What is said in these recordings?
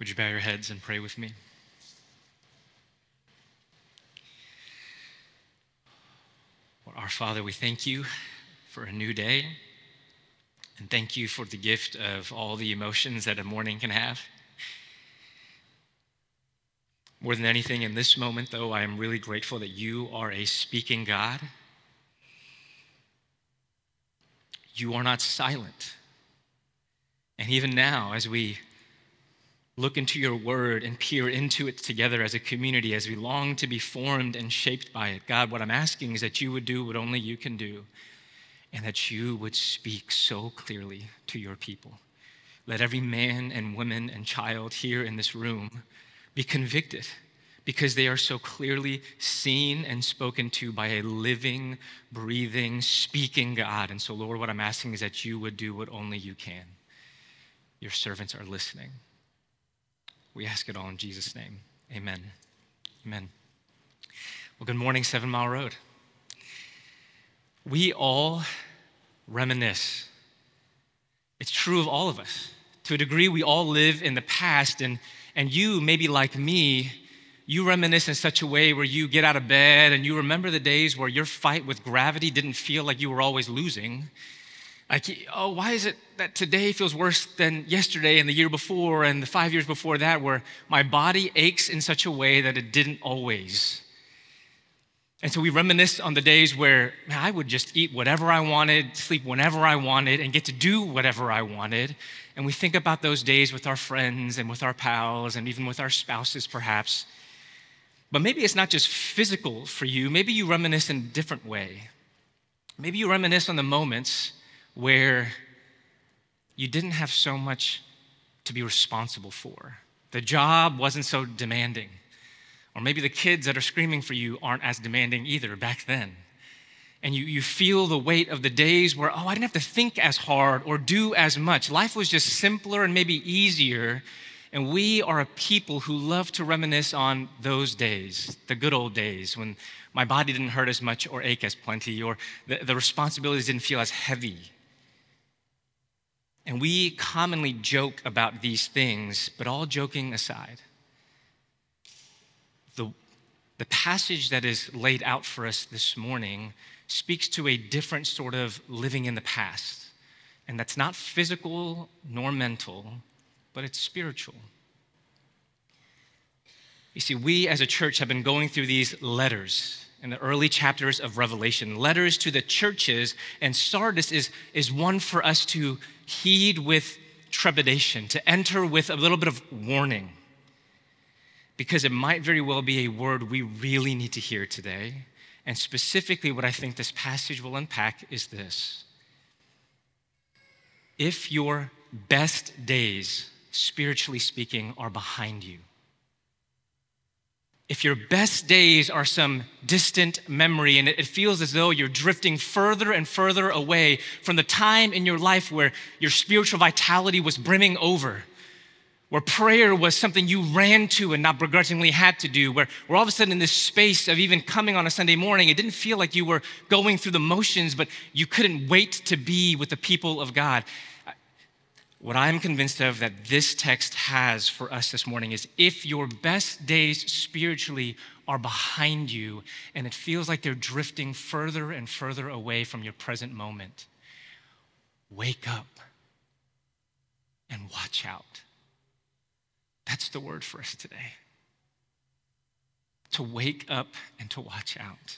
Would you bow your heads and pray with me? Our Father, we thank you for a new day, and thank you for the gift of all the emotions that a morning can have. More than anything in this moment, though, I am really grateful that you are a speaking God. You are not silent. And even now, as we look into your word and peer into it together as a community, as we long to be formed and shaped by it, God, what I'm asking is that you would do what only you can do, and that you would speak so clearly to your people. Let every man and woman and child here in this room be convicted, because they are so clearly seen and spoken to by a living, breathing, speaking God. And so, Lord, what I'm asking is that you would do what only you can. Your servants are listening. We ask it all in Jesus' name. Amen. Amen. Well, good morning, 7 Mile Road. We all reminisce. It's true of all of us. To a degree, we all live in the past, and you, maybe like me, you reminisce in such a way where you get out of bed and you remember the days where your fight with gravity didn't feel like you were always losing. Like, oh, why is it that today feels worse than yesterday and the year before and the 5 years before that, where my body aches in such a way that it didn't always? And so we reminisce on the days where I would just eat whatever I wanted, sleep whenever I wanted, and get to do whatever I wanted. And we think about those days with our friends and with our pals and even with our spouses, perhaps. But maybe it's not just physical for you. Maybe you reminisce in a different way. Maybe you reminisce on the moments where you didn't have so much to be responsible for. The job wasn't so demanding. Or maybe the kids that are screaming for you aren't as demanding either back then. And you feel the weight of the days where, I didn't have to think as hard or do as much. Life was just simpler and maybe easier. And we are a people who love to reminisce on those days, the good old days, when my body didn't hurt as much or ache as plenty, or the responsibilities didn't feel as heavy. And we commonly joke about these things, but all joking aside, the passage that is laid out for us this morning speaks to a different sort of living in the past. And that's not physical nor mental, but it's spiritual. You see, we as a church have been going through these letters in the early chapters of Revelation, letters to the churches, and Sardis is one for us to heed with trepidation, to enter with a little bit of warning, because it might very well be a word we really need to hear today. And specifically, what I think this passage will unpack is this: if your best days, spiritually speaking, are behind you, if your best days are some distant memory and it feels as though you're drifting further and further away from the time in your life where your spiritual vitality was brimming over, where prayer was something you ran to and not begrudgingly had to do, where all of a sudden in this space of even coming on a Sunday morning, it didn't feel like you were going through the motions, but you couldn't wait to be with the people of God. What I'm convinced of that this text has for us this morning is, if your best days spiritually are behind you and it feels like they're drifting further and further away from your present moment, wake up and watch out. That's the word for us today. To wake up and to watch out.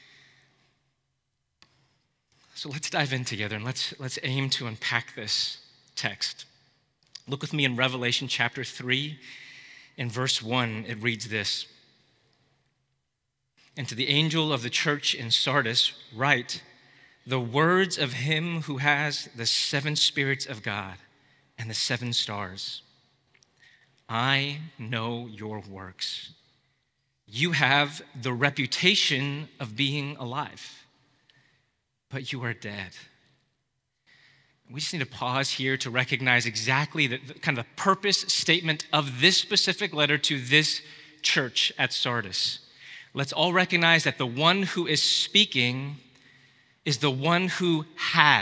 So let's dive in together and let's aim to unpack this text. Look with me in Revelation chapter 3. In verse 1, it reads this: "And to the angel of the church in Sardis write the words of him who has the 7 spirits of God and the 7 stars. I know your works. You have the reputation of being alive, but you are dead." We just need to pause here to recognize exactly the kind of the purpose statement of this specific letter to this church at Sardis. Let's all recognize that the one who is speaking is the one who has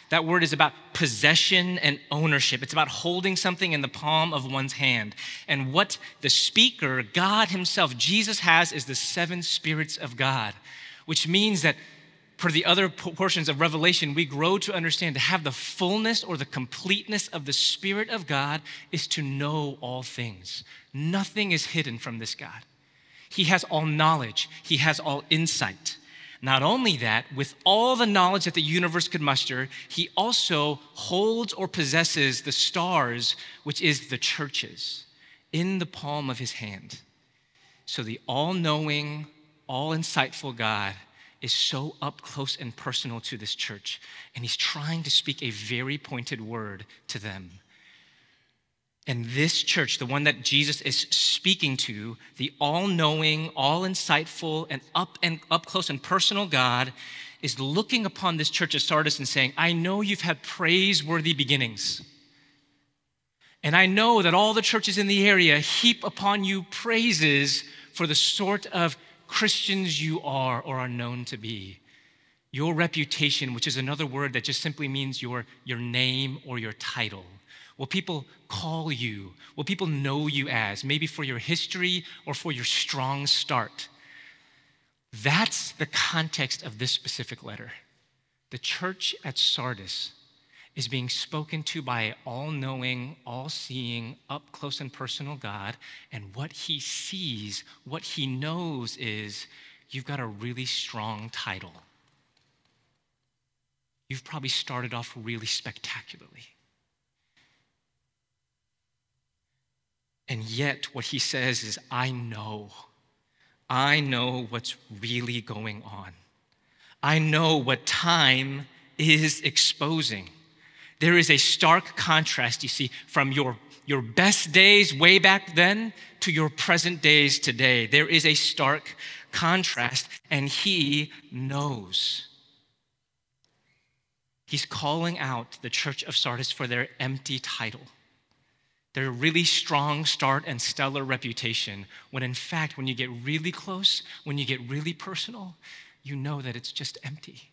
That word is about possession and ownership. It's about holding something in the palm of one's hand. And what the speaker, God himself, Jesus has is the 7 spirits of God, which means that for the other portions of Revelation, we grow to understand to have the fullness or the completeness of the Spirit of God is to know all things. Nothing is hidden from this God. He has all knowledge. He has all insight. Not only that, with all the knowledge that the universe could muster, he also holds or possesses the stars, which is the churches, in the palm of his hand. So the all-knowing, all-insightful God is so up close and personal to this church, and he's trying to speak a very pointed word to them. And this church, the one that Jesus is speaking to, the all-knowing, all-insightful, and up close and personal God, is looking upon this church of Sardis and saying, I know you've had praiseworthy beginnings. And I know that all the churches in the area heap upon you praises for the sort of Christians you are or are known to be. Your reputation, which is another word that just simply means your name or your title. What people call you, what people know you as, maybe for your history or for your strong start. That's the context of this specific letter. The church at Sardis is being spoken to by an all-knowing, all-seeing, up-close and personal God, and what he sees, what he knows is, you've got a really strong title. You've probably started off really spectacularly. And yet what he says is, I know what's really going on. I know what time is exposing. There is a stark contrast, you see, from your best days way back then to your present days today. There is a stark contrast, and he knows. He's calling out the church of Sardis for their empty title, their really strong start and stellar reputation, when in fact, when you get really close, when you get really personal, you know that it's just empty.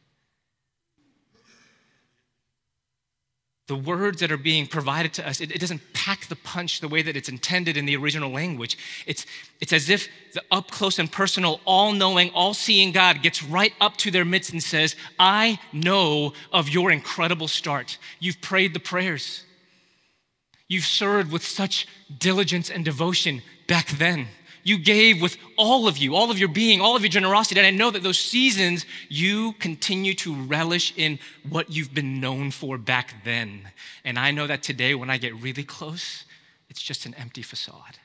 The words that are being provided to us, it doesn't pack the punch the way that it's intended in the original language. It's as if the up close and personal, all-knowing, all-seeing God gets right up to their midst and says, I know of your incredible start. You've prayed the prayers. You've served with such diligence and devotion back then. You gave with all of you, all of your being, all of your generosity. And I know that those seasons, you continue to relish in what you've been known for back then. And I know that today, when I get really close, it's just an empty facade.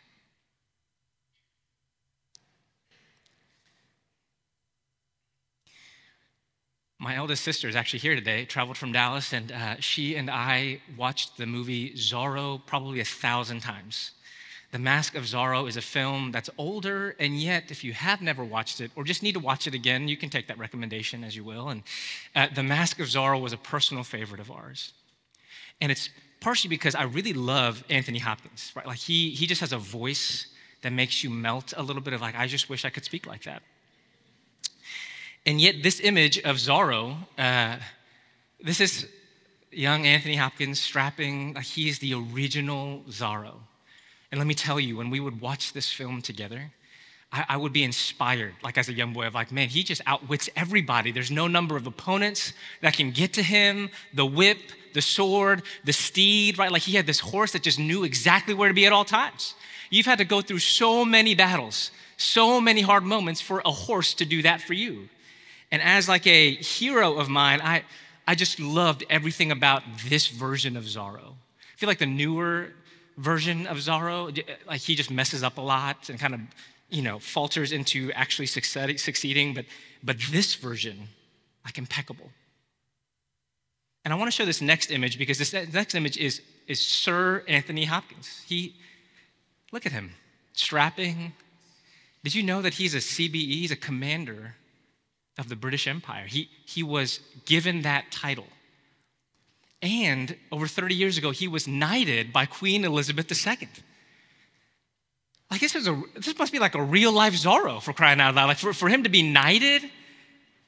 My eldest sister is actually here today, traveled from Dallas, and she and I watched the movie Zorro probably 1,000 times. The Mask of Zorro is a film that's older, and yet if you have never watched it or just need to watch it again, you can take that recommendation as you will. And The Mask of Zorro was a personal favorite of ours. And it's partially because I really love Anthony Hopkins, right? Like he just has a voice that makes you melt a little bit of like, I just wish I could speak like that. And yet this image of Zorro, this is young Anthony Hopkins strapping, like he's the original Zorro. And let me tell you, when we would watch this film together, I would be inspired, like as a young boy, of like, man, he just outwits everybody. There's no number of opponents that can get to him, the whip, the sword, the steed, right? Like he had this horse that just knew exactly where to be at all times. You've had to go through so many battles, so many hard moments for a horse to do that for you. And as like a hero of mine, I just loved everything about this version of Zorro. I feel like the newer version of Zorro, like he just messes up a lot and kind of, falters into actually succeeding. But this version, like impeccable. And I want to show this next image because this next image is Sir Anthony Hopkins. Look at him, strapping. Did you know that he's a CBE? He's a commander of the British Empire. He was given that title. And over 30 years ago, he was knighted by Queen Elizabeth II. Like this must be like a real life Zorro, for crying out loud. Like for him to be knighted,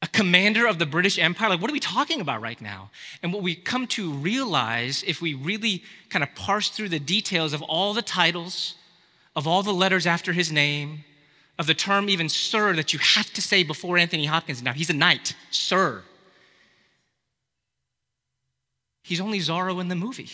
A commander of the British Empire? Like, what are we talking about right now? And what we come to realize, if we really kind of parse through the details of all the titles, of all the letters after his name, of the term even sir that you have to say before Anthony Hopkins. Now, he's a knight, sir. He's only Zorro in the movie.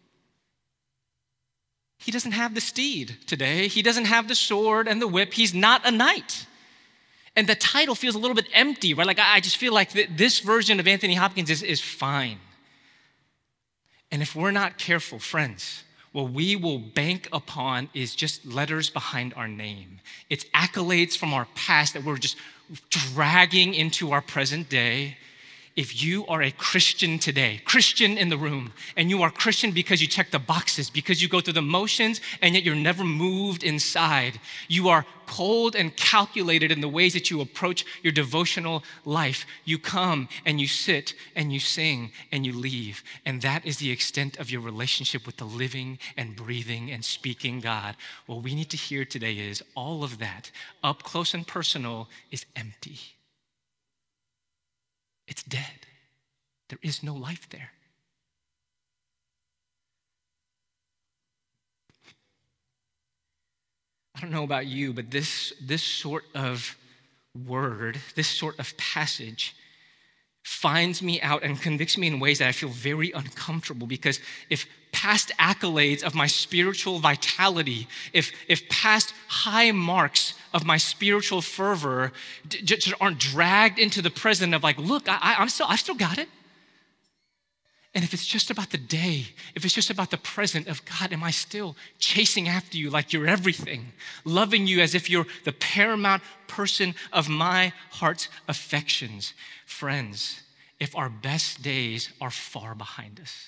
He doesn't have the steed today. He doesn't have the sword and the whip. He's not a knight. And the title feels a little bit empty, right? Like, I just feel like this version of Anthony Hopkins is fine. And if we're not careful, friends, what we will bank upon is just letters behind our name. It's accolades from our past that we're just dragging into our present day. If you are a Christian today, Christian in the room, and you are Christian because you check the boxes, because you go through the motions, and yet you're never moved inside. You are cold and calculated in the ways that you approach your devotional life. You come and you sit and you sing and you leave. And that is the extent of your relationship with the living and breathing and speaking God. What we need to hear today is all of that, up close and personal, is empty. It's dead. There is no life there. I don't know about you, but this sort of word, this sort of passage finds me out and convicts me in ways that I feel very uncomfortable, because if past accolades of my spiritual vitality, if past high marks of my spiritual fervor just aren't dragged into the present of like, look, I've still got it. And if it's just about the day, if it's just about the present of God, am I still chasing after you like you're everything, loving you as if you're the paramount person of my heart's affections? Friends, if our best days are far behind us,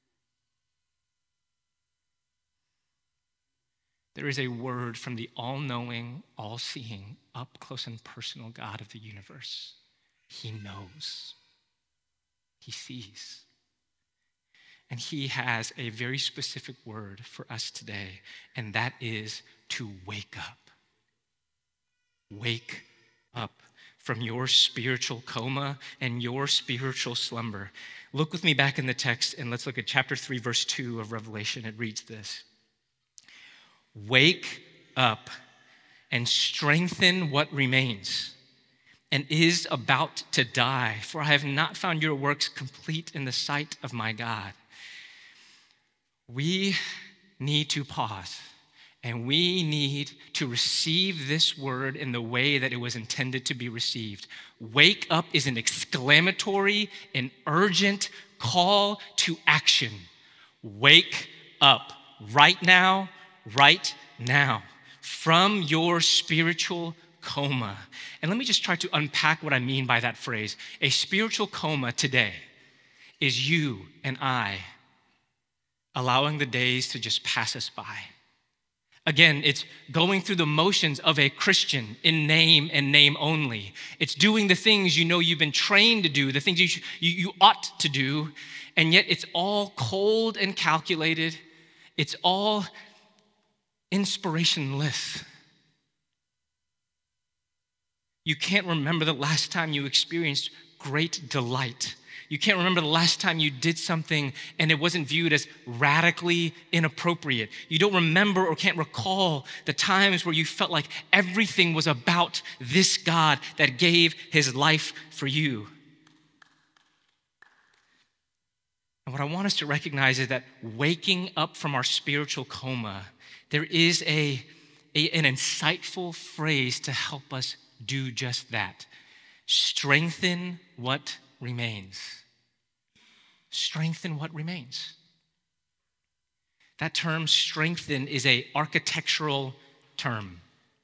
there is a word from the all-knowing, all-seeing, up-close and personal God of the universe. He knows. He sees. And he has a very specific word for us today, and that is to wake up. Wake up from your spiritual coma and your spiritual slumber. Look with me back in the text, and let's look at chapter 3, verse 2 of Revelation. It reads this: Wake up and strengthen what remains and is about to die, for I have not found your works complete in the sight of my God. We need to pause, and we need to receive this word in the way that it was intended to be received. Wake up is an exclamatory and urgent call to action. Wake up right now, from your spiritual coma. And let me just try to unpack what I mean by that phrase. A spiritual coma today is you and I allowing the days to just pass us by. Again, it's going through the motions of a Christian in name and name only. It's doing the things you know you've been trained to do, the things you ought to do, and yet it's all cold and calculated. It's all inspirationless. You can't remember the last time you experienced great delight. You can't remember the last time you did something and it wasn't viewed as radically inappropriate. You don't remember or can't recall the times where you felt like everything was about this God that gave his life for you. And what I want us to recognize is that waking up from our spiritual coma, there is an insightful phrase to help us do just that. Strengthen what remains. Strengthen what remains. That term strengthen is an architectural term.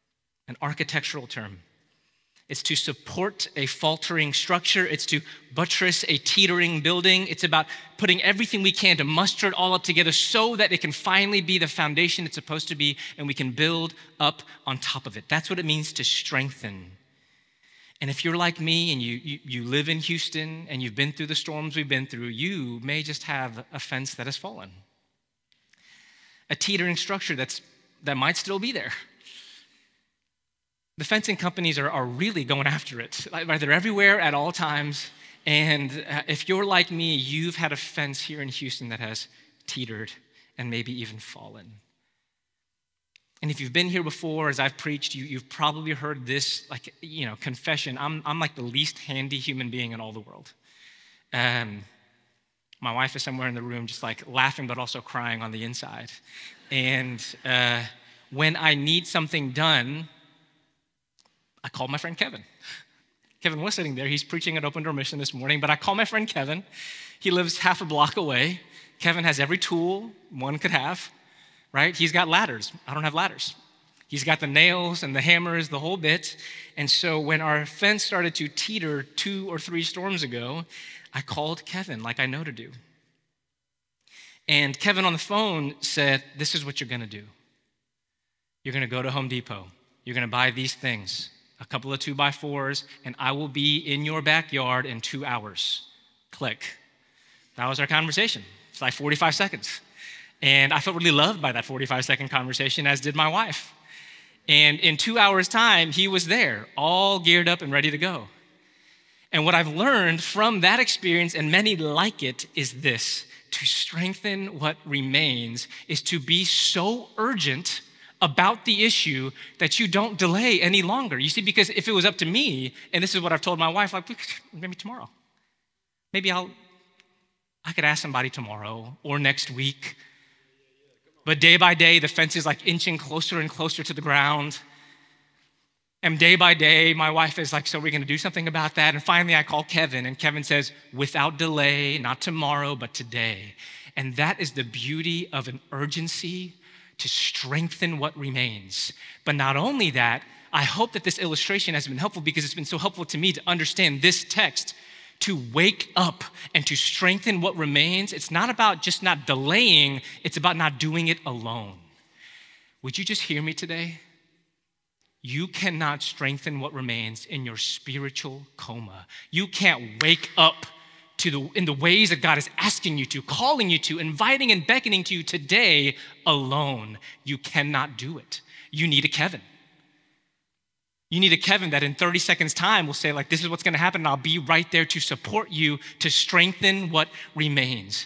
It's to support a faltering structure. It's to buttress a teetering building. It's about putting everything we can to muster it all up together so that it can finally be the foundation it's supposed to be, and we can build up on top of it. That's what it means to strengthen. And if you're like me and you live in Houston and you've been through the storms we've been through, you may just have a fence that has fallen. A teetering structure that might still be there. The fencing companies are really going after it. Like, they're everywhere at all times. And if you're like me, you've had a fence here in Houston that has teetered and maybe even fallen. And if you've been here before, as I've preached, you've probably heard this, confession. I'm like the least handy human being in all the world. My wife is somewhere in the room just like laughing but also crying on the inside. And when I need something done, I call my friend Kevin. Kevin was sitting there. He's preaching at Open Door Mission this morning, but I call my friend Kevin. He lives half a block away. Kevin has every tool one could have, right? He's got ladders. I don't have ladders. He's got the nails and the hammers, the whole bit. And so when our fence started to teeter 2 or 3 storms ago, I called Kevin like I know to do. And Kevin on the phone said, this is what you're going to do. You're going to go to Home Depot. You're going to buy these things, a couple of 2x4s, and I will be in your backyard in 2 hours. Click. That was our conversation. It's like 45 seconds. And I felt really loved by that 45-second conversation, as did my wife. And in 2 hours' time, he was there, all geared up and ready to go. And what I've learned from that experience, and many like it, is this: to strengthen what remains is to be so urgent about the issue that you don't delay any longer. You see, because if it was up to me, and this is what I've told my wife, like, maybe tomorrow. Maybe I could ask somebody tomorrow or next week. But day by day, the fence is like inching closer and closer to the ground. And day by day, my wife is like, so we're going to do something about that. And finally, I call Kevin, and Kevin says, without delay, not tomorrow, but today. And that is the beauty of an urgency to strengthen what remains. But not only that, I hope that this illustration has been helpful, because it's been so helpful to me to understand this text, to wake up and to strengthen what remains. It's not about just not delaying, it's about not doing it alone. Would you just hear me today? You cannot strengthen what remains in your spiritual coma. You can't wake up in the ways that God is asking you to, calling you to, inviting and beckoning to you today alone. You cannot do it. You need a Kevin. You need a Kevin that in 30 seconds time will say, like, this is what's going to happen, and I'll be right there to support you, to strengthen what remains.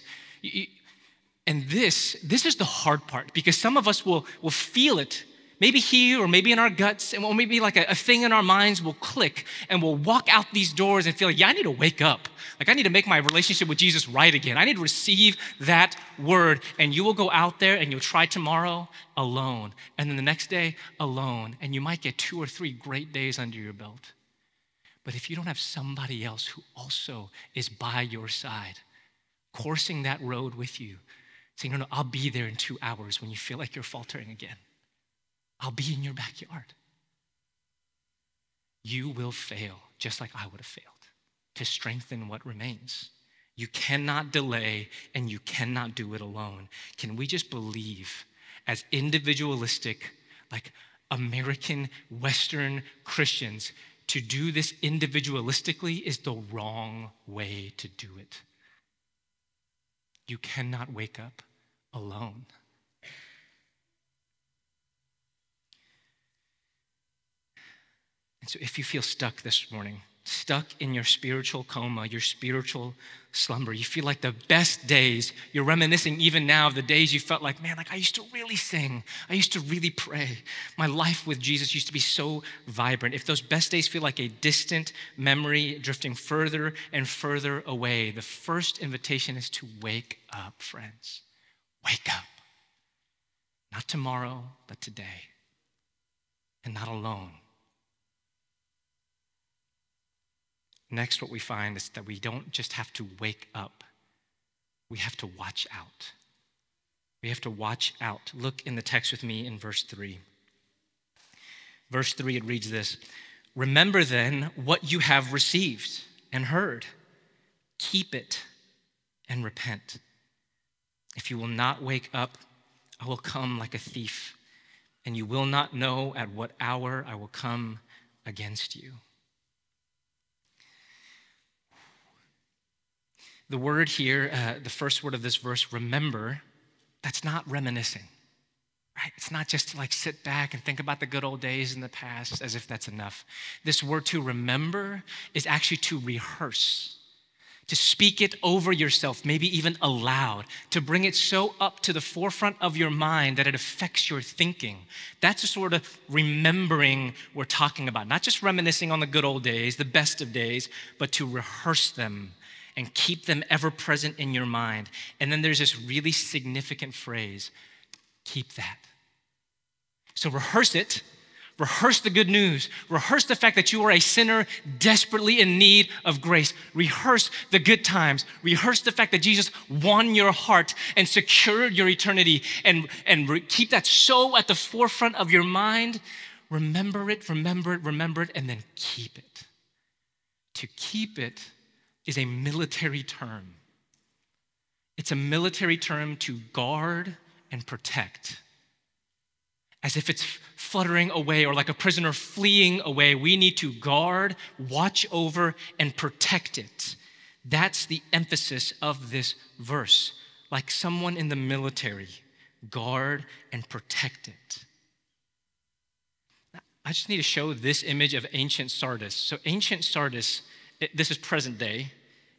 And this is the hard part, because some of us will feel it, maybe here or maybe in our guts, and maybe like a thing in our minds will click, and we'll walk out these doors and feel like, yeah, I need to wake up. Like, I need to make my relationship with Jesus right again. I need to receive that word. And you will go out there and you'll try tomorrow alone. And then the next day alone. And you might get 2 or 3 great days under your belt. But if you don't have somebody else who also is by your side, coursing that road with you, saying, no, I'll be there in 2 hours when you feel like you're faltering again. I'll be in your backyard. You will fail just like I would have failed to strengthen what remains. You cannot delay, and you cannot do it alone. Can we just believe, as individualistic, like American Western Christians, to do this individualistically is the wrong way to do it. You cannot wake up alone. And so if you feel stuck this morning, stuck in your spiritual coma, your spiritual slumber, you feel like the best days, you're reminiscing even now of the days you felt like, man, like I used to really sing. I used to really pray. My life with Jesus used to be so vibrant. If those best days feel like a distant memory drifting further and further away, the first invitation is to wake up, friends. Wake up. Not tomorrow, but today. And not alone. Next, what we find is that we don't just have to wake up. We have to watch out. We have to watch out. Look in the text with me in verse 3. Verse 3, it reads this: remember then what you have received and heard. Keep it and repent. If you will not wake up, I will come like a thief, and you will not know at what hour I will come against you. The word here, the first word of this verse, remember, that's not reminiscing, right? It's not just to like sit back and think about the good old days in the past as if that's enough. This word to remember is actually to rehearse, to speak it over yourself, maybe even aloud, to bring it so up to the forefront of your mind that it affects your thinking. That's the sort of remembering we're talking about, not just reminiscing on the good old days, the best of days, but to rehearse them and keep them ever present in your mind. And then there's this really significant phrase, keep that. So rehearse it. Rehearse the good news. Rehearse the fact that you are a sinner desperately in need of grace. Rehearse the good times. Rehearse the fact that Jesus won your heart and secured your eternity. And keep that so at the forefront of your mind. Remember it, remember it, remember it, and then keep it. To keep it is a military term. It's a military term to guard and protect. As if it's fluttering away or like a prisoner fleeing away. We need to guard, watch over, and protect it. That's the emphasis of this verse. Like someone in the military, guard and protect it. Now, I just need to show this image of ancient Sardis. So ancient Sardis, this is present day.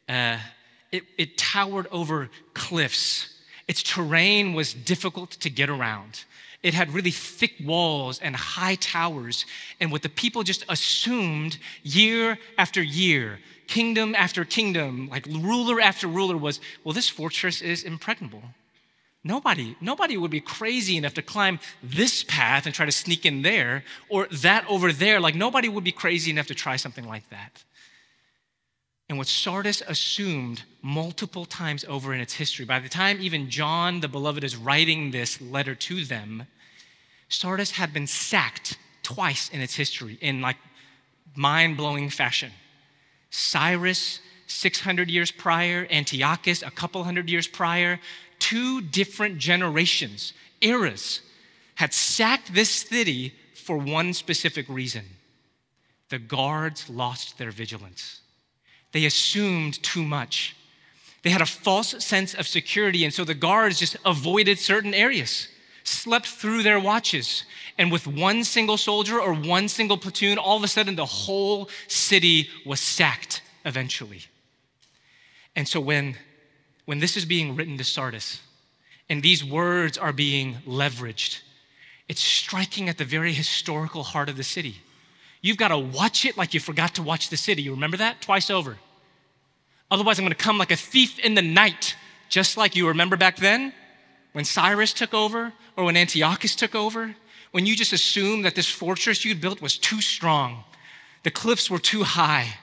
It towered over cliffs. Its terrain was difficult to get around. It had really thick walls and high towers. And what the people just assumed year after year, kingdom after kingdom, like ruler after ruler was, well, this fortress is impregnable. Nobody would be crazy enough to climb this path and try to sneak in there or that over there. Like nobody would be crazy enough to try something like that. And what Sardis assumed multiple times over in its history, by the time even John the Beloved is writing this letter to them, Sardis had been sacked twice in its history in like mind-blowing fashion. Cyrus, 600 years prior, Antiochus, a couple hundred years prior, two different generations, eras, had sacked this city for one specific reason. The guards lost their vigilance. They assumed too much. They had a false sense of security, and so the guards just avoided certain areas, slept through their watches, and with one single soldier or one single platoon, all of a sudden the whole city was sacked eventually. And so when this is being written to Sardis, and these words are being leveraged, it's striking at the very historical heart of the city. You've got to watch it like you forgot to watch the city. You remember that? Twice over. Otherwise, I'm going to come like a thief in the night, just like you remember back then when Cyrus took over or when Antiochus took over, when you just assumed that this fortress you'd built was too strong. The cliffs were too high.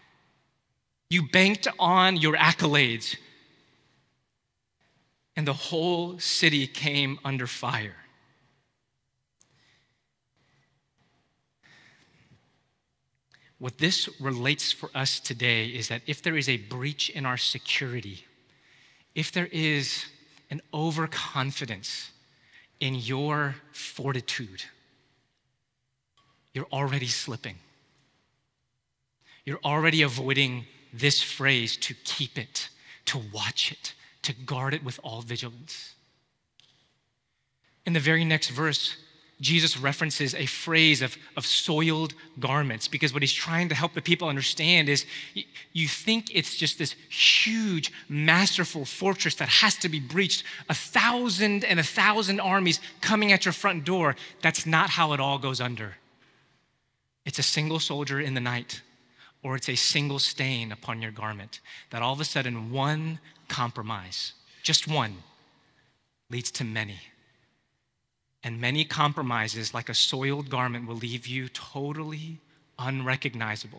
You banked on your accolades, and the whole city came under fire. What this relates for us today is that if there is a breach in our security, if there is an overconfidence in your fortitude, you're already slipping. You're already avoiding this phrase, to keep it, to watch it, to guard it with all vigilance. In the very next verse, Jesus references a phrase of soiled garments, because what he's trying to help the people understand is you think it's just this huge, masterful fortress that has to be breached, 1,000 and 1,000 armies coming at your front door. That's not how it all goes under. It's a single soldier in the night, or it's a single stain upon your garment, that all of a sudden one compromise, just one, leads to many. And many compromises, like a soiled garment, will leave you totally unrecognizable.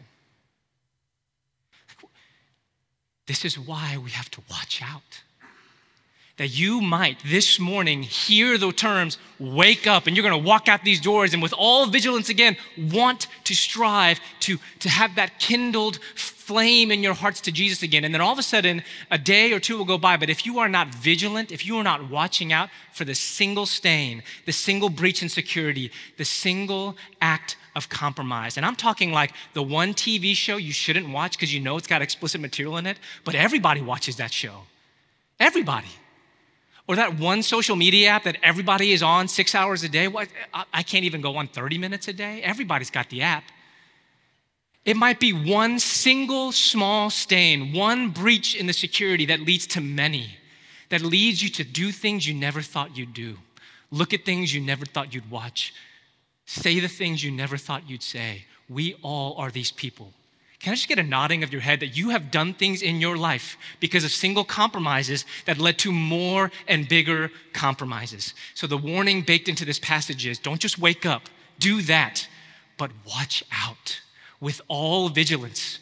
This is why we have to watch out. That you might this morning hear the terms, wake up, and you're going to walk out these doors and with all vigilance again, want to strive to have that kindled flame in your hearts to Jesus again. And then all of a sudden, a day or two will go by, but if you are not vigilant, if you are not watching out for the single stain, the single breach in security, the single act of compromise, and I'm talking like the one TV show you shouldn't watch because you know it's got explicit material in it, but everybody watches that show. Everybody. Or that one social media app that everybody is on 6 hours a day. What? I can't even go on 30 minutes a day. Everybody's got the app. It might be one single small stain, one breach in the security that leads to many, that leads you to do things you never thought you'd do, look at things you never thought you'd watch, say the things you never thought you'd say. We all are these people. Can I just get a nodding of your head that you have done things in your life because of single compromises that led to more and bigger compromises? So the warning baked into this passage is don't just wake up, do that, but watch out with all vigilance.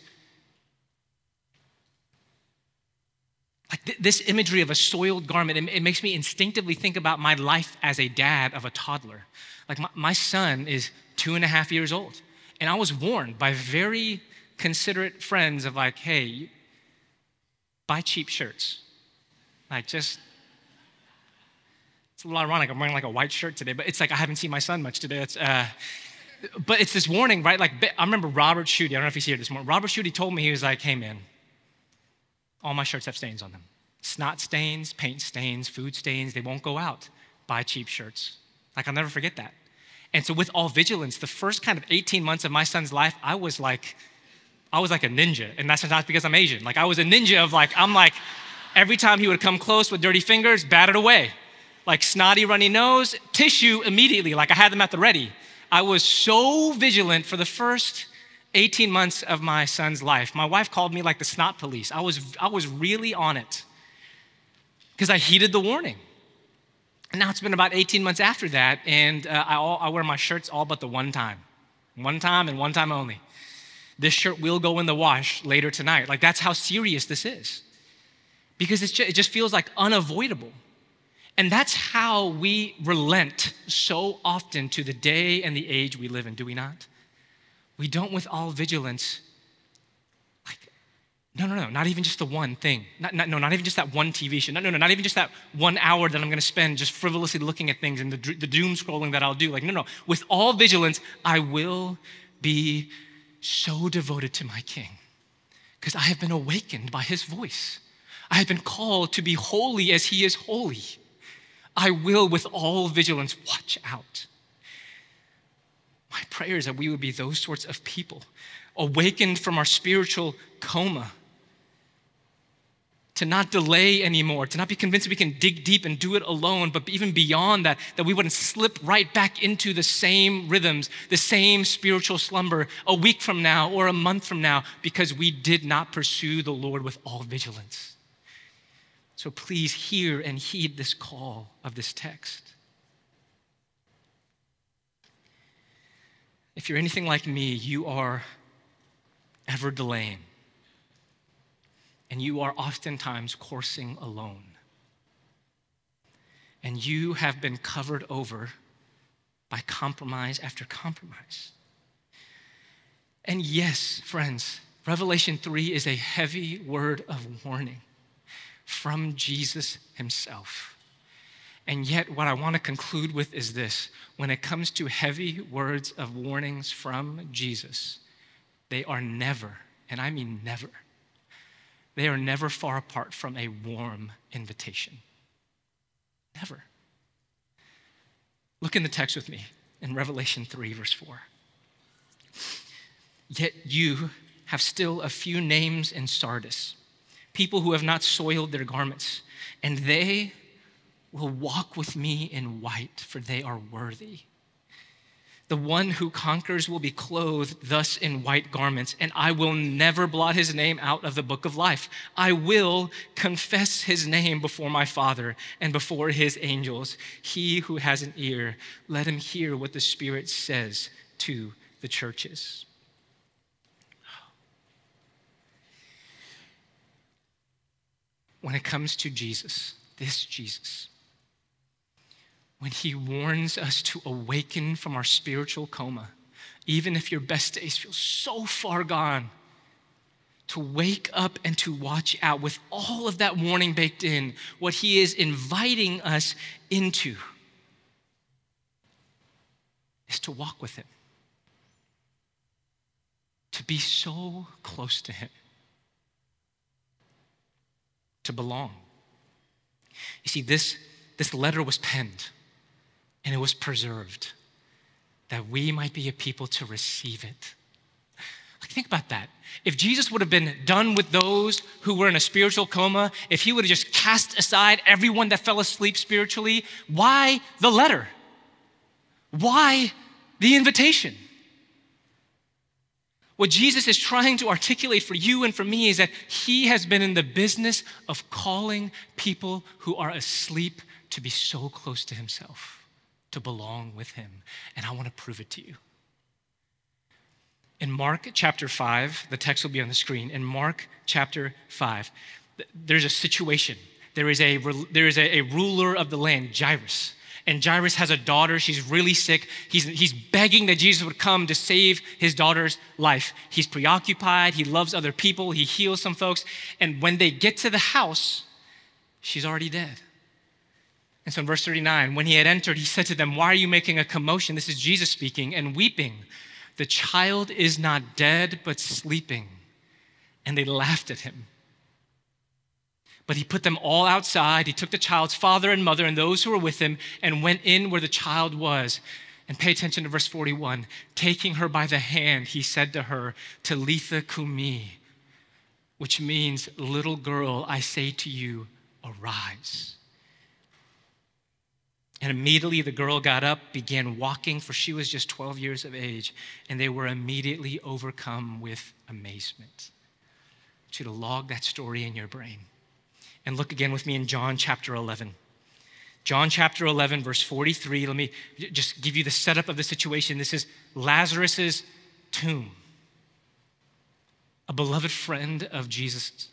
Like this imagery of a soiled garment, it makes me instinctively think about my life as a dad of a toddler. Like my son is 2.5 years old, and I was warned by very considerate friends of like, hey, buy cheap shirts. Like it's a little ironic. I'm wearing like a white shirt today, but it's like I haven't seen my son much today. But it's this warning, right? Like I remember Robert Schutte, I don't know if he's here this morning. Robert Schutte told me, he was like, hey man, all my shirts have stains on them. Snot stains, paint stains, food stains, they won't go out. Buy cheap shirts. Like I'll never forget that. And so with all vigilance, the first kind of 18 months of my son's life, I was like a ninja. And that's not because I'm Asian. Like I was a ninja of I'm like, every time he would come close with dirty fingers, bat it away. Like snotty, runny nose, tissue immediately. Like I had them at the ready. I was so vigilant for the first 18 months of my son's life. My wife called me like the snot police. I was really on it because I heeded the warning. And now it's been about 18 months after that, and I wear my shirts all but the one time and one time only. This shirt will go in the wash later tonight. Like that's how serious this is, because it just feels like unavoidable. And that's how we relent so often to the day and the age we live in, do we not? We don't with all vigilance. Like, no, not even just the one thing. Not even just that one TV show. No, not even just that 1 hour that I'm gonna spend just frivolously looking at things and the doom scrolling that I'll do. Like, no. With all vigilance, I will be so devoted to my King because I have been awakened by his voice. I have been called to be holy as he is holy. I will, with all vigilance, watch out. My prayer is that we would be those sorts of people, awakened from our spiritual coma, to not delay anymore, to not be convinced we can dig deep and do it alone, but even beyond that we wouldn't slip right back into the same rhythms, the same spiritual slumber a week from now or a month from now because we did not pursue the Lord with all vigilance. So please hear and heed this call of this text. If you're anything like me, you are ever delaying. And you are oftentimes coursing alone. And you have been covered over by compromise after compromise. And yes, friends, Revelation 3 is a heavy word of warning from Jesus himself. And yet, what I want to conclude with is this. When it comes to heavy words of warnings from Jesus, they are never, and I mean never, they are never far apart from a warm invitation. Never. Look in the text with me in Revelation 3, verse 4. Yet you have still a few names in Sardis, people who have not soiled their garments, and they will walk with me in white, for they are worthy. The one who conquers will be clothed thus in white garments, and I will never blot his name out of the book of life. I will confess his name before my Father and before his angels. He who has an ear, let him hear what the Spirit says to the churches. When it comes to Jesus, this Jesus, when he warns us to awaken from our spiritual coma, even if your best days feel so far gone, to wake up and to watch out with all of that warning baked in, what he is inviting us into is to walk with him, to be so close to him, to belong. You see, this this letter was penned and it was preserved, that we might be a people to receive it. Like, think about that. If Jesus would have been done with those who were in a spiritual coma, if he would have just cast aside everyone that fell asleep spiritually, why the letter? Why the invitation? What Jesus is trying to articulate for you and for me is that he has been in the business of calling people who are asleep to be so close to himself, to belong with him. And I want to prove it to you. In Mark chapter 5, the text will be on the screen. In Mark chapter 5, there's a situation. There is a ruler of the land, Jairus. And Jairus has a daughter. She's really sick. He's begging that Jesus would come to save his daughter's life. He's preoccupied. He loves other people. He heals some folks. And when they get to the house, she's already dead. And so in verse 39, when he had entered, he said to them, "Why are you making a commotion?" This is Jesus speaking, "and weeping. The child is not dead, but sleeping." And they laughed at him. But he put them all outside. He took the child's father and mother and those who were with him and went in where the child was. And pay attention to verse 41. Taking her by the hand, he said to her, "Talitha cumi," which means, "Little girl, I say to you, arise." And immediately the girl got up, began walking, for she was just 12 years of age, and they were immediately overcome with amazement. I want you to log that story in your brain. And look again with me in John chapter 11. John chapter 11, verse 43. Let me just give you the setup of the situation. This is Lazarus' tomb. A beloved friend of Jesus.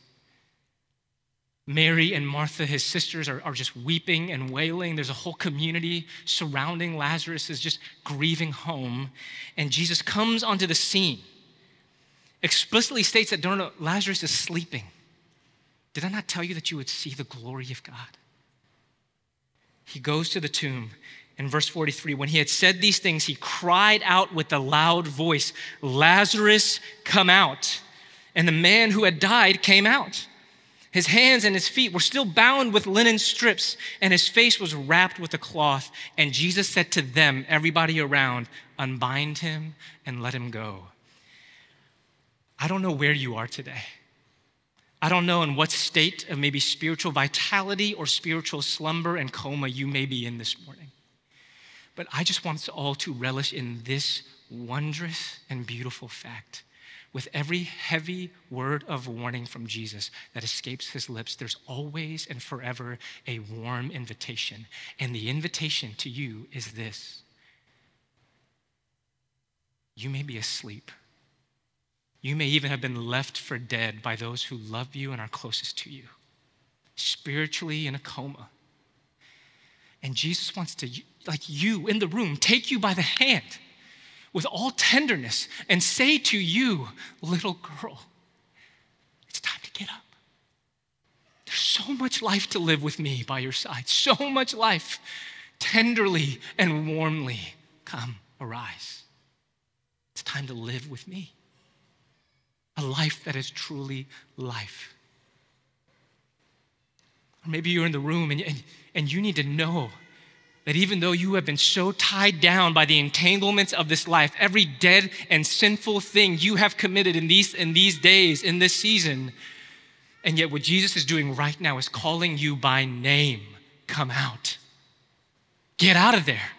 Mary and Martha, his sisters, are just weeping and wailing. There's a whole community surrounding Lazarus, is just grieving home. And Jesus comes onto the scene, explicitly states that Lazarus is sleeping. Did I not tell you that you would see the glory of God? He goes to the tomb. In verse 43, when he had said these things, he cried out with a loud voice, "Lazarus, come out." And the man who had died came out. His hands and his feet were still bound with linen strips, and his face was wrapped with a cloth. And Jesus said to them, everybody around, "Unbind him and let him go." I don't know where you are today. I don't know in what state of maybe spiritual vitality or spiritual slumber and coma you may be in this morning. But I just want us all to relish in this wondrous and beautiful fact. With every heavy word of warning from Jesus that escapes his lips, there's always and forever a warm invitation. And the invitation to you is this: you may be asleep. You may even have been left for dead by those who love you and are closest to you, spiritually in a coma. And Jesus wants to, like you in the room, take you by the hand with all tenderness and say to you, "Little girl, it's time to get up. There's so much life to live with me by your side, so much life. Tenderly and warmly, come, arise. It's time to live with me. A life that is truly life." Or maybe you're in the room and you need to know that even though you have been so tied down by the entanglements of this life, every dead and sinful thing you have committed in these days, in this season, and yet what Jesus is doing right now is calling you by name. Come out. Get out of there.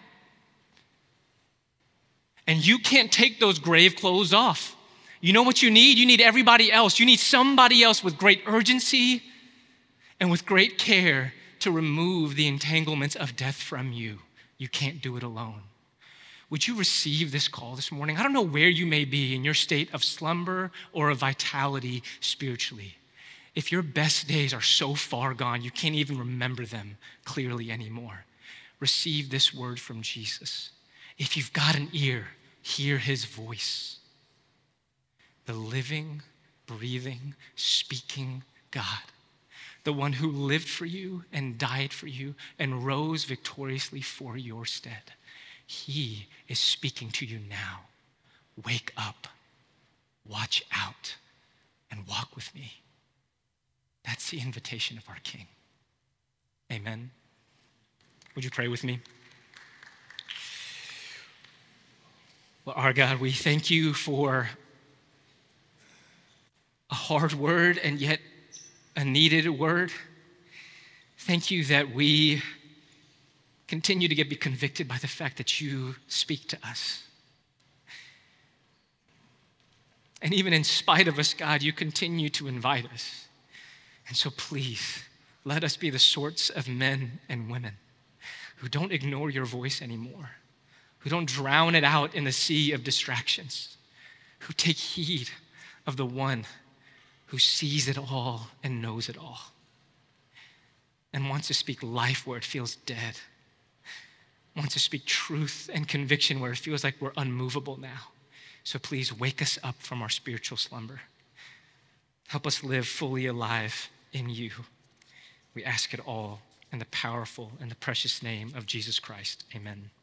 And you can't take those grave clothes off. You know what you need? You need everybody else. You need somebody else with great urgency and with great care to remove the entanglements of death from you. You can't do it alone. Would you receive this call this morning? I don't know where you may be in your state of slumber or of vitality spiritually. If your best days are so far gone, you can't even remember them clearly anymore, receive this word from Jesus. If you've got an ear, hear his voice. The living, breathing, speaking God, the one who lived for you and died for you and rose victoriously for your stead. He is speaking to you now. Wake up, watch out, and walk with me. That's the invitation of our King. Amen. Would you pray with me? Well, our God, we thank you for a hard word and yet a needed word. Thank you that we continue to be convicted by the fact that you speak to us. And even in spite of us, God, you continue to invite us. And so please, let us be the sorts of men and women who don't ignore your voice anymore, who don't drown it out in the sea of distractions, who take heed of the one who sees it all and knows it all, and wants to speak life where it feels dead, wants to speak truth and conviction where it feels like we're unmovable now. So please wake us up from our spiritual slumber. Help us live fully alive in you. We ask it all in the powerful and the precious name of Jesus Christ. Amen.